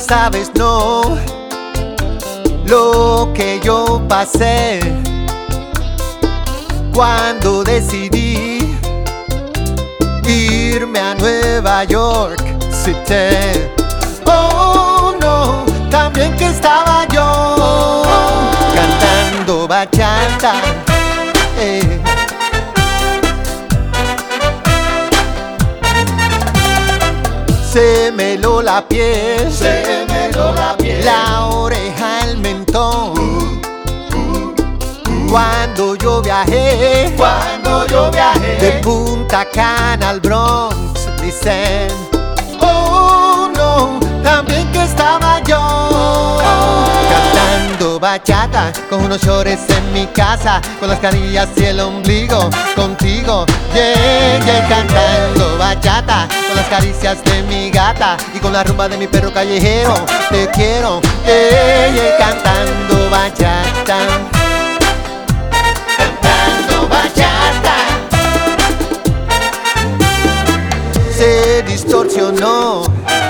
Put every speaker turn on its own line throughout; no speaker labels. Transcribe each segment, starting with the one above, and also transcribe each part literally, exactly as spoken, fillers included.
sabes, no, lo que yo pasé cuando decidí irme a Nueva York City. Oh no, también que estaba yo cantando bachata, eh. Se me heló la piel,
se me heló la piel,
la oreja, el mentón.
uh, uh, uh.
Cuando yo viajé,
cuando yo viajé
de Punta Cana al Bronx, dicen, oh no, también que estaba yo cantando bachata, con unos shorts en mi casa, con las carillas y el ombligo, contigo, yeah, yeah, cantando bachata, con las caricias de mi gata y con la rumba de mi perro callejero. Te quiero, yeah, yeah, cantando bachata, cantando bachata. Se distorsionó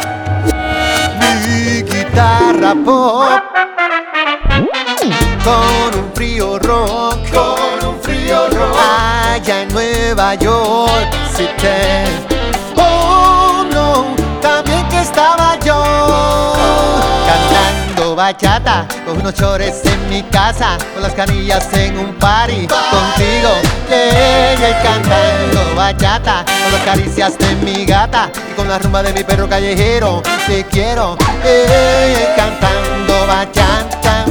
mi guitarra pop con un frío rock,
con un frío rock
allá en Nueva York City. Oh no, también que estaba yo cantando bachata, con unos chores en mi casa, con las canillas en un party, contigo, yeah, yeah, cantando bachata, con las caricias de mi gata y con la rumba de mi perro callejero. Te quiero, yeah, yeah, cantando bachata,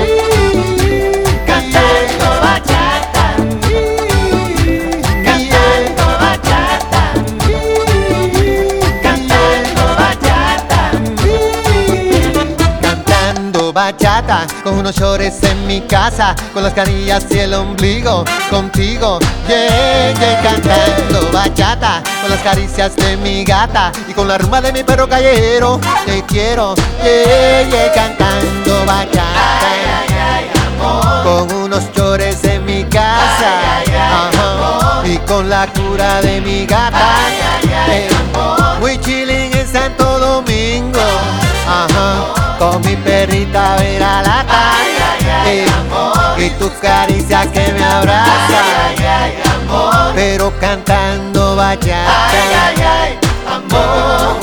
cantando bachata, cantando bachata, cantando bachata,
cantando bachata, con unos shorts en mi casa, con las canillas y el ombligo, contigo, yeah, yeah, cantando bachata, con las caricias de mi gata y con la rumba de mi perro callejero. Te quiero, yeah, yeah, cantando bachata,
ay, ay, ay, amor,
con unos chores en mi casa,
ay, ay, ay,
ajá, y con la cura de mi gata,
ay, ay, ay,
eh,
amor,
muy chilling en Santo Domingo, ajá, con mi perrita Veralata,
ay, ay, ay,
eh,
amor,
y tus caricias que me abrazan,
ay, ay, ay, amor,
pero cantando bachata,
ay, ay, ay, amor.